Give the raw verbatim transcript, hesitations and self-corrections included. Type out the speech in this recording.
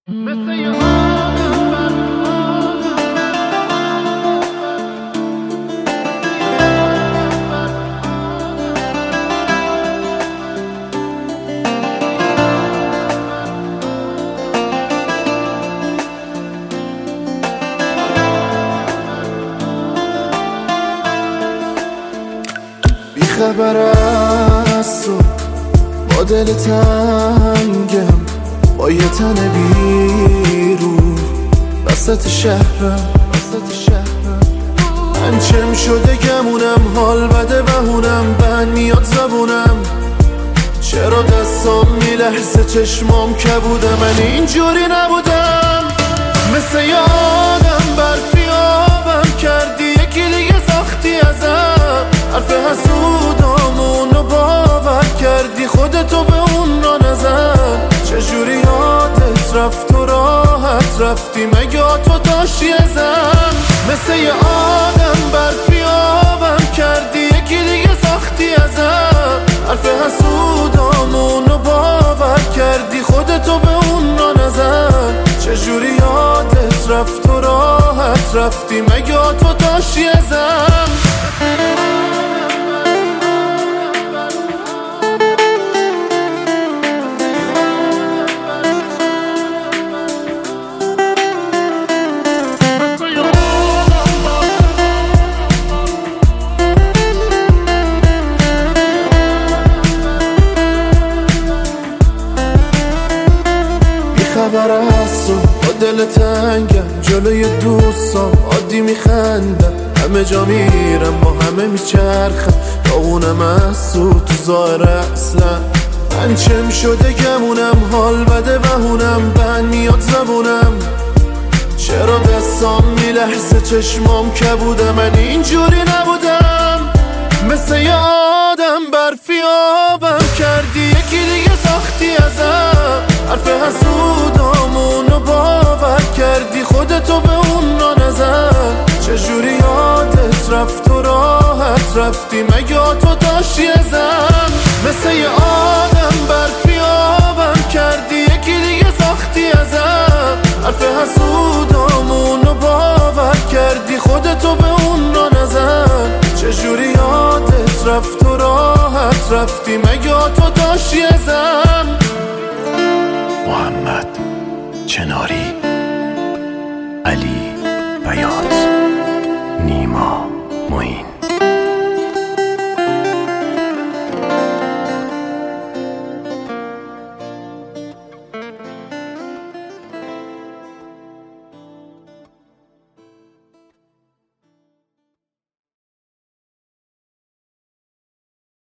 مثل یه آدم بر بی خبر از تو با دل تنگم، با یه تن بیرون وسط شهرم وسط شهرم انچم شده گمونم، حال بده بهونم، بند میاد زبونم، چرا دستام میلرزه چشمام کبوده، من اینجوری نبودم. مثل یه آدم برفی آبم کردی، یکی دیگه ساختی ازم، حرف حسودامونو باور کردی، خودتو به اون را نزن، چجوری یادت رفت و راحت رفتی، مگه تو داشتی ازم. مثل یه آدم برفی آبم کردی، یکی دیگه ساختی ازم، حرف حسودامونو باور کردی، خودتو به اون را نزن، چجوری یادت رفت و راحت رفتی، مگه تو داشتی ازم. خبر از تو با دل تنگم، جلوی دوستام عادی میخندم، همه جا میرم با همه میچرخم، داغونم از تو تو ظاهر اصلا انچم شده گمونم، حال بده بهونم، بند میاد زبونم، چرا دستام میلرزه چشمام کبوده، من اینجوری نبودم. مثل یه آدم برفی آبم کردی، یکی دیگه ساختی ازم، حرف حسودامونو باور کردی، خودتو به اون را نزن، چجوری یادت رفت و راحت رفتی، مگه تو داشتی ازم. مثل یه آدم برفی آبم کردی، یکی دیگه ساختی ازم، حرف حسودامونو باور کردی، خودتو به اون را نزن، چجوری یادت رفت و راحت رفتی، مگه تو داشتی ازم. محمد چناری، علی بیات، نیما معین.